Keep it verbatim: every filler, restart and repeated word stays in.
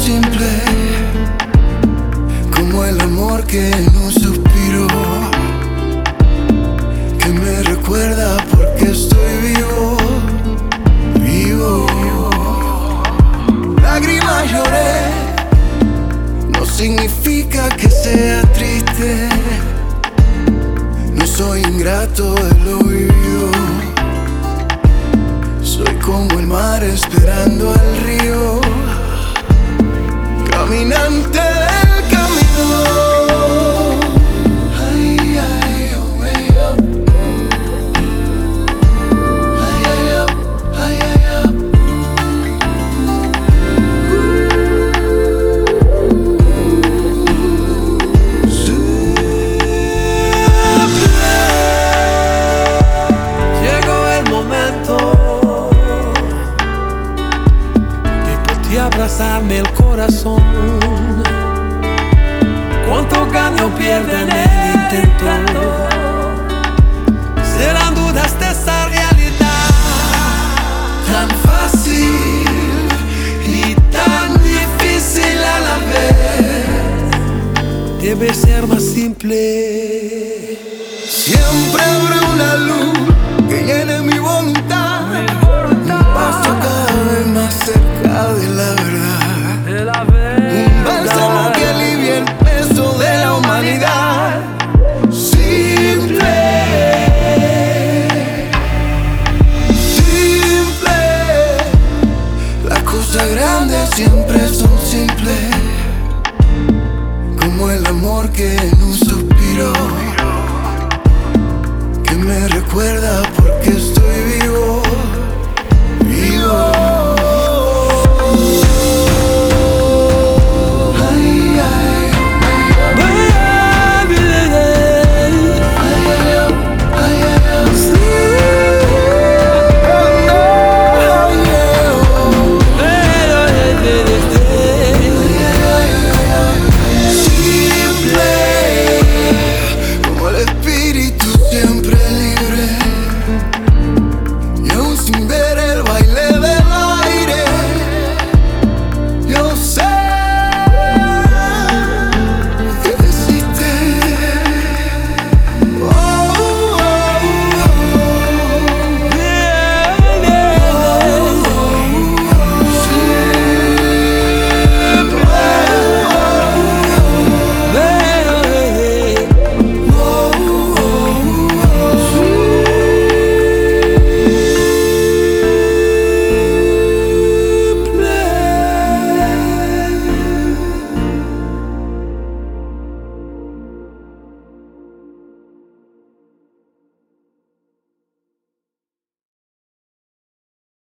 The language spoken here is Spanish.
simple como el amor que en un suspiro, que me recuerda porque estoy vivo, vivo. Lágrimas lloré, no significa que sea triste. No soy ingrato de lo vivido, soy como el mar esperando al río, caminante del camino. Ay, ay, oh, ay, oh. Ay, ay, oh, ay, ay, oh. Llegó el momento de abrazarme el corazón. Cuánto gana o pierde en el intento, serán dudas de esa realidad. Tan fácil y tan difícil a la vez. Debe ser más simple. Siempre habrá una luz